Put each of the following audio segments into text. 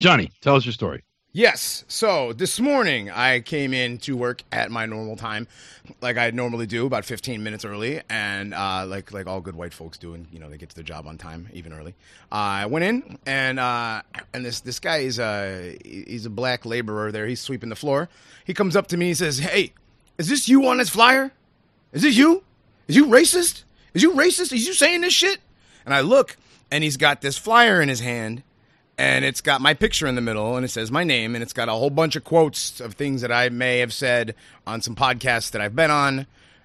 Johnny, tell us your story. Yes. So this morning I came in to work at my normal time, like I normally do, about 15 minutes early, and like all good white folks do, and they get to their job on time, even early. I went in, and this guy is he's a black laborer there. He's sweeping the floor. He comes up to me. He says, "Hey, is this you on this flyer? Is this you? Is you racist? Is you racist? Is you saying this shit?" And I look, and he's got this flyer in his hand. And it's got my picture in the middle, and it says my name, and it's got a whole bunch of quotes of things that I may have said on some podcasts that I've been on,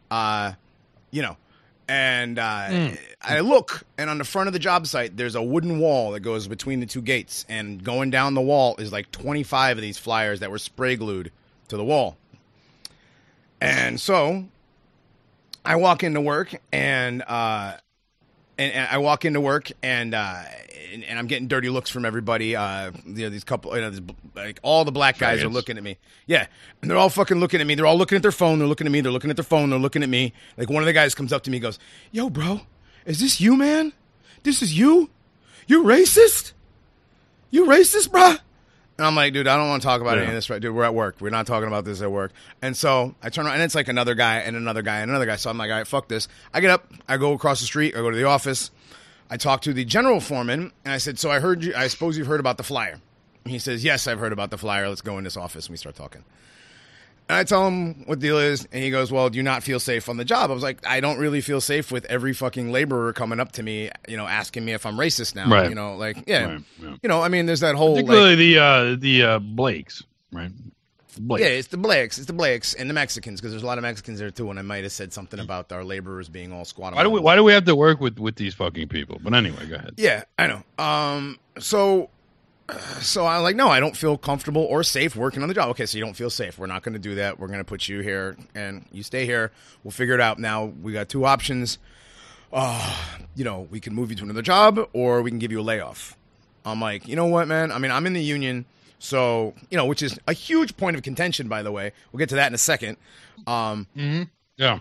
And I look, and on the front of the job site, there's a wooden wall that goes between the two gates, and going down the wall is like 25 of these flyers that were spray glued to the wall. And so I walk into work, and I walk into work, and I'm getting dirty looks from everybody. These couple, like all the black guys are looking at me. Yeah, and they're all fucking looking at me. They're all looking at their phone. They're looking at me. They're looking at their phone. They're looking at me. Like one of the guys comes up to me, and goes, "Yo, bro, is this you, man? This is you? You racist? You racist, bruh?" And I'm like, dude, I don't want to talk about any of this, right? Dude, we're at work. We're not talking about this at work. And so I turn around, and it's like another guy and another guy and another guy. So I'm like, all right, fuck this. I get up. I go across the street. I go to the office. I talk to the general foreman, and I said, "So I suppose you've heard about the flyer." And he says, "Yes, I've heard about the flyer. Let's go in this office." And we start talking. And I tell him what the deal is, and he goes, "Well, do you not feel safe on the job?" I was like, "I don't really feel safe with every fucking laborer coming up to me, asking me if I'm racist now." Right. Right. I mean, there's that whole... Particularly the Blakes, right? Blakes. Yeah, it's the Blakes and the Mexicans, because there's a lot of Mexicans there too, and I might have said something about our laborers being all squat. Why do we have to work with these fucking people? But anyway, go ahead. Yeah, I know. So I'm like, no, I don't feel comfortable or safe working on the job. Okay, so you don't feel safe. We're not going to do that. We're going to put you here, and you stay here. We'll figure it out. Now, we got two options. We can move you to another job, or we can give you a layoff. I'm like, you know what, man? I mean, I'm in the union, so, which is a huge point of contention, by the way. We'll get to that in a second. Yeah.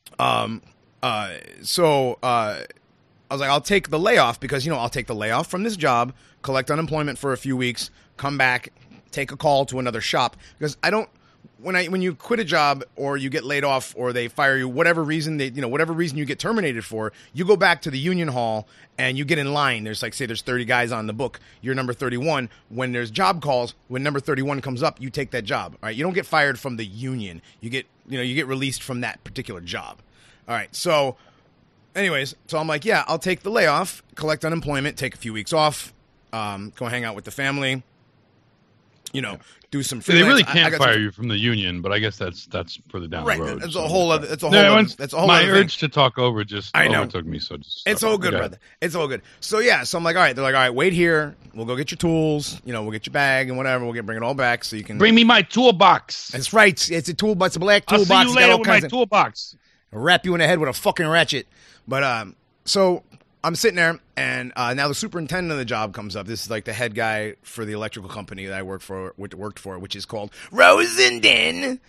So I was like, I'll take the layoff because, I'll take the layoff from this job, collect unemployment for a few weeks, come back, take a call to another shop. Because when you quit a job or you get laid off or they fire you, whatever reason you get terminated for, you go back to the union hall and you get in line. There's say there's 30 guys on the book. You're number 31. When there's job calls, when number 31 comes up, you take that job. All right. You don't get fired from the union. You get released from that particular job. All right. So anyways, so I'm like, yeah, I'll take the layoff, collect unemployment, take a few weeks off, go hang out with the family, do some freelance. They really can't fire you from the union, but I guess that's further down the road. That's a whole other. My urge to talk over just I know. overtook me. So it's all good, brother. It's all good. So yeah, so I'm like, all right. They're like, all right, wait here. We'll go get your tools. We'll get your bag and whatever. Bring it all back so you can bring me my toolbox. That's right. It's a toolbox, a black toolbox. I'll see you later with my toolbox. I'll wrap you in the head with a fucking ratchet. But so I'm sitting there, and now the superintendent of the job comes up. This is like the head guy for the electrical company that I worked for, which is called Rosenden.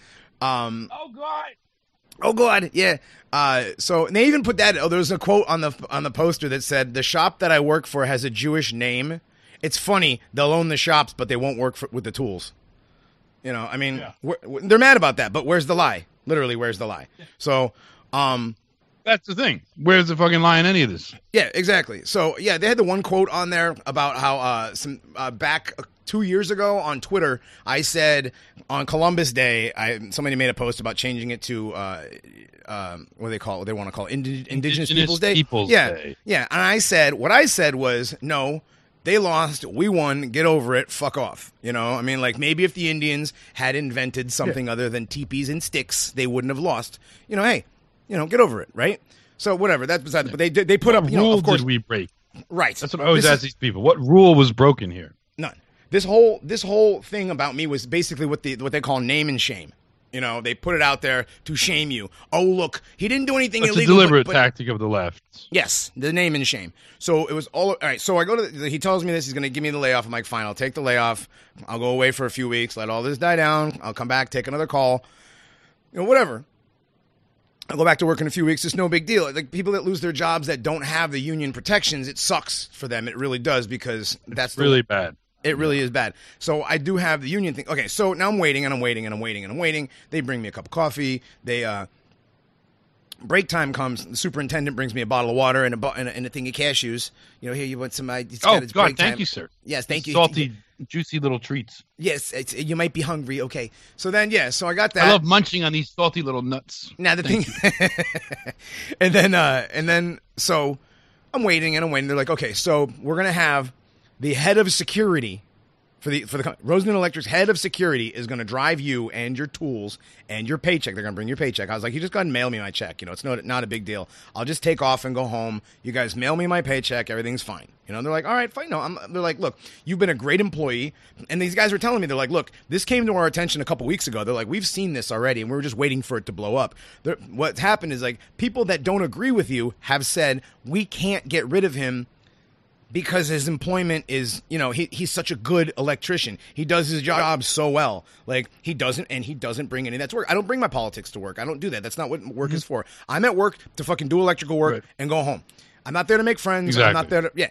Oh God, yeah. So and they even put that. There's a quote on the poster that said, "The shop that I work for has a Jewish name." It's funny. They'll own the shops, but they won't work with the tools. They're mad about that. But where's the lie? Literally, where's the lie? So, that's the thing. Where's the fucking lie in any of this? Yeah, exactly. So, yeah, they had the one quote on there about how back 2 years ago on Twitter, I said on Columbus Day, somebody made a post about changing it to what do they call it? They want to call it Indigenous Peoples Day. Day. Yeah. And what I said was, no, they lost, we won, get over it, fuck off. I mean, like maybe if the Indians had invented something other than teepees and sticks, they wouldn't have lost. Hey. Get over it, right? So whatever. That's beside. But they put up. Rule of course, did we break? Right. That's what I always ask these people. What rule was broken here? None. This whole thing about me was basically what they call name and shame. They put it out there to shame you. Oh, look, he didn't do anything illegal. It's a deliberate tactic of the left. Yes, the name and shame. So it was all right. So I go to. He tells me this. He's going to give me the layoff. I'm like, fine, I'll take the layoff. I'll go away for a few weeks. Let all this die down. I'll come back, take another call. Whatever. I'll go back to work in a few weeks. It's no big deal. Like people that lose their jobs that don't have the union protections, it sucks for them. It really does because that's really bad. It really is bad. So I do have the union thing. Okay, so now I'm waiting and I'm waiting and I'm waiting and I'm waiting. They bring me a cup of coffee. Break time comes. The superintendent brings me a bottle of water and a thing of cashews. Here, you want some? Oh, God, thank you, sir. Yes, thank you. Salty, juicy little treats. Yes, you might be hungry. Okay. So then, so I got that. I love munching on these salty little nuts. Now the thing, and then, so I'm waiting and I'm waiting. They're like, okay, so we're going to have the head of security for the Rosen Electric's head of security is going to drive you and your tools and your paycheck. They're going to bring your paycheck. I was like, you just go ahead and mail me my check. It's not a big deal. I'll just take off and go home. You guys mail me my paycheck. Everything's fine. They're like, all right, fine. No, they're like, look, you've been a great employee. And these guys were telling me, they're like, look, this came to our attention a couple weeks ago. They're like, we've seen this already, and we were just waiting for it to blow up. What's happened is, like, people that don't agree with you have said, we can't get rid of him because his employment is, he's such a good electrician. He does his job so well. Like, he doesn't bring any of that to work. I don't bring my politics to work. I don't do that. That's not what work is for. I'm at work to fucking do electrical work and go home. I'm not there to make friends. Exactly. I'm not there to,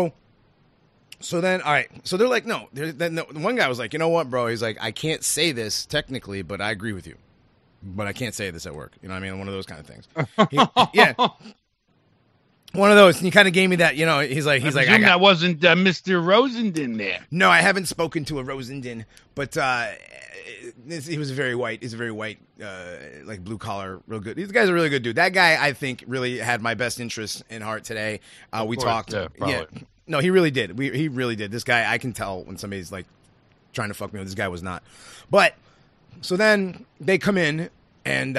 So then, all right. So they're like, no. Then one guy was like, you know what, bro? He's like, I can't say this technically, but I agree with you. But I can't say this at work. You know what I mean? One of those kind of things. Yeah. One of those, and he kind of gave me that, he's like, that wasn't Mr. Rosenden there. No, I haven't spoken to a Rosenden, but he was very white. He's a very white, like blue collar, real good. These guys are really good dude. That guy, I think, really had my best interest in heart today. We talked. Yeah, no, he really did. He really did. This guy, I can tell when somebody's like trying to fuck me. This guy was not. But so then they come in. And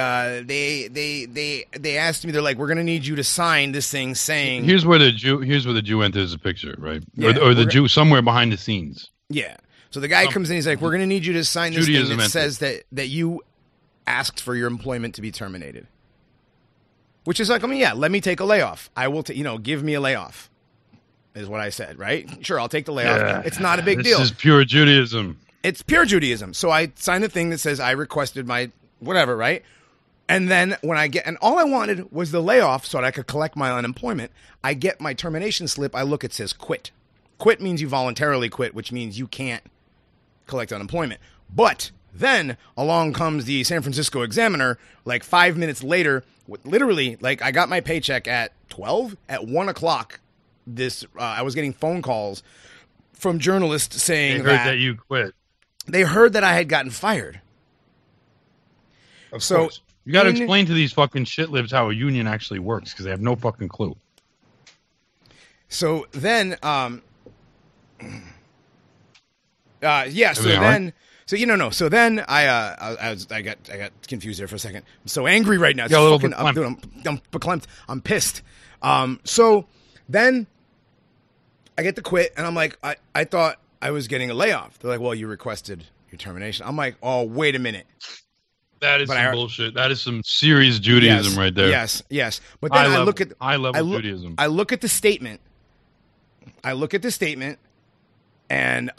they asked me, they're like, we're gonna need you to sign this thing saying here's where the Jew enters the picture, right? Yeah, or the Jew somewhere behind the scenes. Yeah. So the guy comes in, he's like, we're gonna need you to sign this thing that says that you asked for your employment to be terminated. Which is like, let me take a layoff. I will give me a layoff. Is what I said, right? Sure, I'll take the layoff. Yeah, it's not a big deal. This is pure Judaism. It's pure Judaism. So I signed the thing that says I requested my whatever, right? And then and all I wanted was the layoff so that I could collect my unemployment. I get my termination slip. I look, it says quit. Quit means you voluntarily quit, which means you can't collect unemployment. But then along comes the San Francisco Examiner, like 5 minutes later, literally, like I got my paycheck at 12, at 1 o'clock. I was getting phone calls from journalists saying they heard that you quit. They heard that I had gotten fired. Of course. You got to explain to these fucking shitlibs how a union actually works because they have no fucking clue. So then, So then I got confused there for a second. I'm so angry right now. I'm verklempt. I'm pissed. So then I get to quit, and I'm like, I thought I was getting a layoff. They're like, well, you requested your termination. I'm like, oh, wait a minute. That is some bullshit. That is some serious Judaism right there. Yes. But then I look at high-level Judaism. I look at the statement. And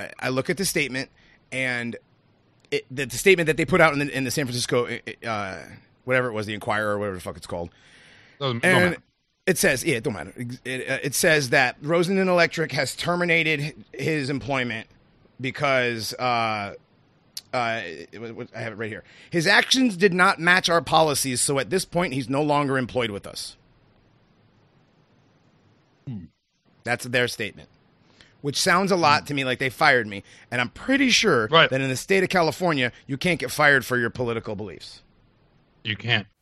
the statement that they put out in the San Francisco, whatever it was, the Inquirer or whatever the fuck it's called. Don't matter. It says, it don't matter. It says that Rosen Electric has terminated his employment because I have it right here. His actions did not match our policies, so at this point, he's no longer employed with us. That's their statement, which sounds a lot to me like they fired me. And I'm pretty sure that in the state of California, you can't get fired for your political beliefs. You can't.